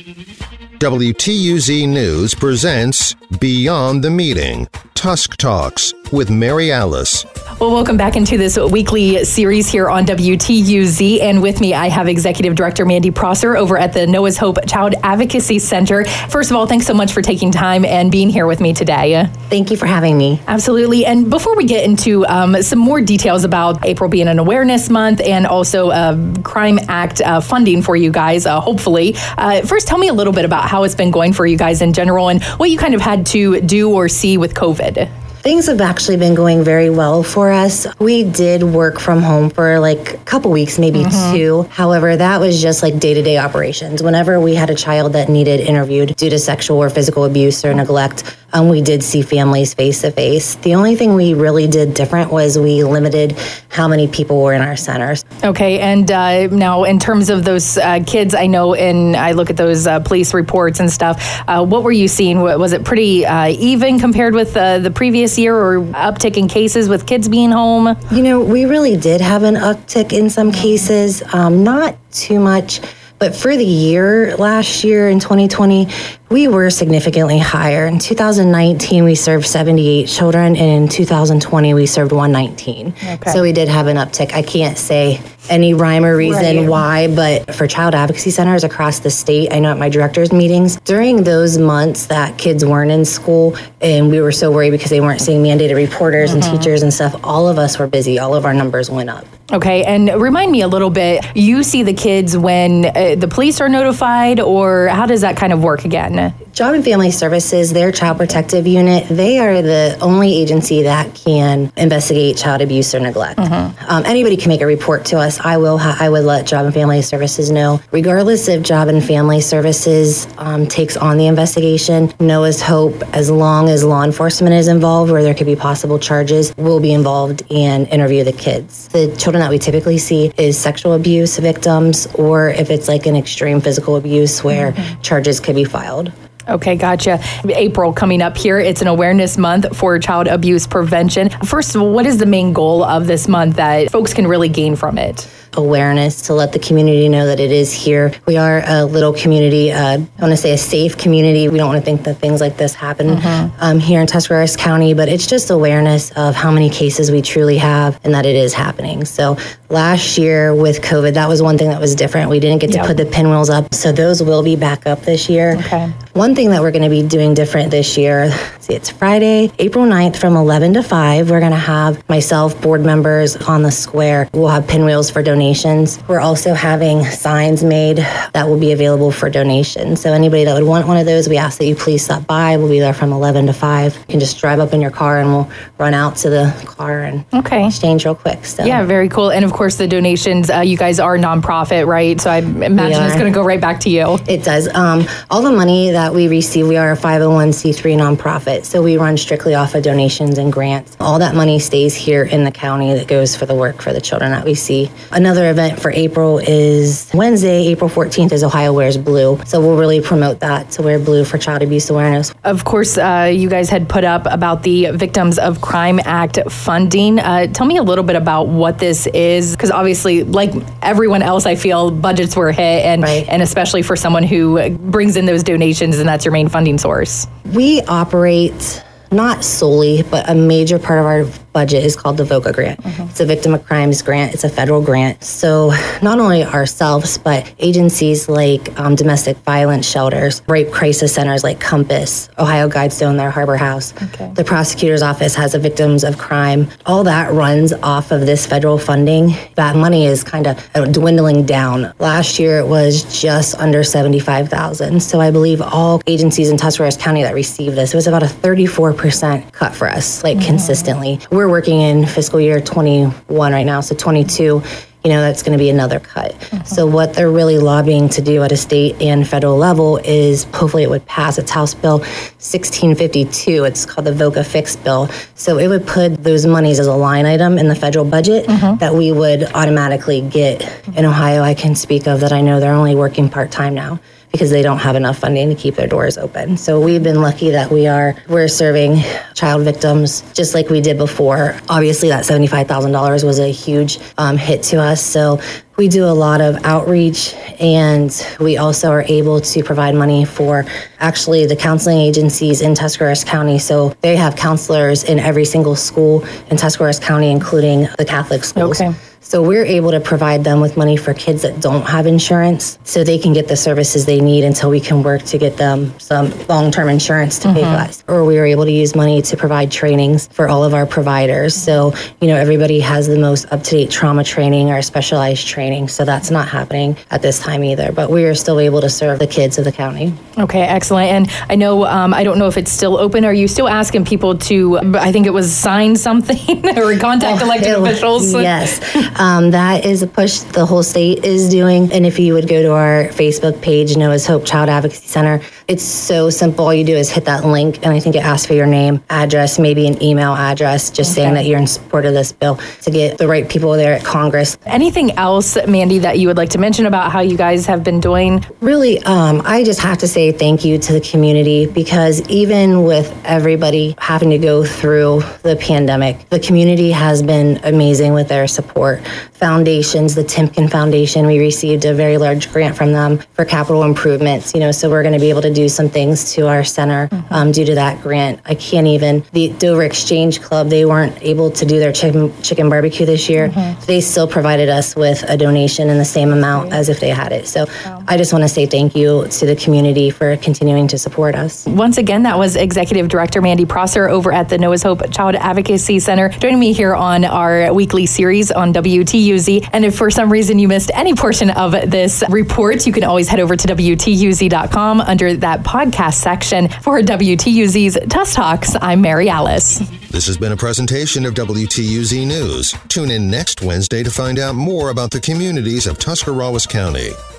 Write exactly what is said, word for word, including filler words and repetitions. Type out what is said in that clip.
W T U Z News presents Beyond the Meeting, Tusk Talks with Mary Alice. Well, welcome back into this weekly series here on W T U Z. And with me, I have Executive Director Mandy Prosser over at the Noah's Hope Child Advocacy Center. First of all, thanks so much for taking time and being here with me today. Thank you for having me. Absolutely. And before we get into um, some more details about April being an awareness month and also uh, Crime Act uh, funding for you guys, uh, hopefully, uh, first tell me a little bit about how it's been going for you guys in general and what you kind of had to do or see with COVID. Things have actually been going very well for us. We did work from home for like a couple weeks, maybe mm-hmm. two. However, that was just like day-to-day operations. Whenever we had a child that needed interviewed due to sexual or physical abuse or neglect, um, we did see families face-to-face. The only thing we really did different was we limited how many people were in our centers. Okay, and uh, now in terms of those uh, kids, I know, and I look at those uh, police reports and stuff, uh, what were you seeing? Was it pretty uh, even compared with uh, the previous year or uptick in cases with kids being home? You know, we really did have an uptick in some cases, um, not too much, but for the year, last year in twenty twenty, we were significantly higher. In two thousand nineteen, we served seventy-eight children, and in two thousand twenty, we served one hundred nineteen. Okay. So we did have an uptick. I can't say any rhyme or reason right. why, but for child advocacy centers across the state, I know at my directors' meetings, during those months that kids weren't in school and we were so worried because they weren't seeing mandated reporters mm-hmm. and teachers and stuff, all of us were busy. All of our numbers went up. Okay, and remind me a little bit, you see the kids when uh, the police are notified, or how does that kind of work again? Job and Family Services, their Child Protective Unit, they are the only agency that can investigate child abuse or neglect. Mm-hmm. Um, anybody can make a report to us. I will. Ha- I would let Job and Family Services know. Regardless if Job and Family Services um, takes on the investigation, Noah's Hope, as long as law enforcement is involved, where there could be possible charges, will be involved and interview the kids. The children that we typically see is sexual abuse victims, or if it's like an extreme physical abuse where mm-hmm. charges could be filed. Okay, gotcha. April coming up here. It's an awareness month for child abuse prevention. First of all, what is the main goal of this month that folks can really gain from it? Awareness, to let the community know that it is here. We are a little community, uh, I want to say a safe community. We don't want to think that things like this happen mm-hmm. um, here in Tuscarawas County, but it's just awareness of how many cases we truly have and that it is happening. So last year with COVID, that was one thing that was different. We didn't get to yep. put the pinwheels up, so those will be back up this year. Okay. One thing that we're going to be doing different this year, see, it's Friday, April ninth from eleven to five. We're going to have myself, board members on the square. We'll have pinwheels for donations. We're also having signs made that will be available for donations. So anybody that would want one of those, we ask that you please stop by. We'll be there from eleven to five. You can just drive up in your car and we'll run out to the car and okay. exchange real quick. So. Yeah, very cool. And of course, the donations, uh, you guys are nonprofit, right? So I imagine it's going to go right back to you. It does. Um, all the money that we receive, we are a five oh one c three nonprofit. So we run strictly off of donations and grants. All that money stays here in the county that goes for the work for the children that we see. Another event for April is Wednesday, April fourteenth is Ohio Wears Blue. So we'll really promote that to wear blue for child abuse awareness. Of course, uh, you guys had put up about the Victims of Crime Act funding. Uh, tell me a little bit about what this is, because obviously, like everyone else, I feel budgets were hit, and right. and especially for someone who brings in those donations and that's your main funding source. We operate not solely, but a major part of our budget is called the VOCA grant. Mm-hmm. It's a Victim of Crimes grant. It's a federal grant. So not only ourselves, but agencies like um, domestic violence shelters, rape crisis centers like Compass, Ohio Guidestone, their Harbor House. Okay. The prosecutor's office has a Victims of Crime. All that runs off of this federal funding. That money is kind of dwindling down. Last year it was just under seventy-five thousand dollars. So I believe all agencies in Tuscarawas County that received this, it was about a thirty-four percent cut for us, like mm-hmm. consistently. We're working in fiscal year twenty-one right now, so twenty-two, you know, that's going to be another cut. Mm-hmm. So what they're really lobbying to do at a state and federal level is hopefully it would pass. It's House Bill sixteen fifty-two. It's called the VOCA Fix Bill. So it would put those monies as a line item in the federal budget mm-hmm. that we would automatically get. In Ohio, I can speak of that I know they're only working part-time now. because they don't have enough funding to keep their doors open. So we've been lucky that we are, we're serving child victims just like we did before. Obviously that seventy-five thousand dollars was a huge um, hit to us. So we do a lot of outreach, and we also are able to provide money for actually the counseling agencies in Tuscarawas County. So they have counselors in every single school in Tuscarawas County, including the Catholic schools. Okay. So we're able to provide them with money for kids that don't have insurance so they can get the services they need until we can work to get them some long-term insurance to mm-hmm. pay for that. Or we were able to use money to provide trainings for all of our providers. So, you know, everybody has the most up-to-date trauma training or specialized training. So that's not happening at this time either. But we are still able to serve the kids of the county. Okay, excellent. And I know, um, I don't know if it's still open. Are you still asking people to, I think it was sign something or contact oh, elected it, officials? Yes. Um, that is a push the whole state is doing. And if you would go to our Facebook page, Noah's Hope Child Advocacy Center, it's so simple. All you do is hit that link, and I think it asks for your name, address, maybe an email address, just okay. saying that you're in support of this bill to get the right people there at Congress. Anything else, Mandy, that you would like to mention about how you guys have been doing? Really, um, I just have to say thank you to the community, because even with everybody having to go through the pandemic, the community has been amazing with their support. Foundations, the Timken Foundation, we received a very large grant from them for capital improvements, you know, so we're going to be able to do some things to our center mm-hmm. um, due to that grant. I can't even, the Dover Exchange Club, they weren't able to do their chicken, chicken barbecue this year. Mm-hmm. They still provided us with a donation in the same amount right. as if they had it. So wow. I just want to say thank you to the community for continuing to support us. Once again, that was Executive Director Mandy Prosser over at the Noah's Hope Child Advocacy Center, joining me here on our weekly series on W T U Z. And if for some reason you missed any portion of this report, you can always head over to W T U Z dot com under that podcast section. For W T U Z's Tusk Talks, I'm Mary Alice. This has been a presentation of W T U Z News. Tune in next Wednesday to find out more about the communities of Tuscarawas County.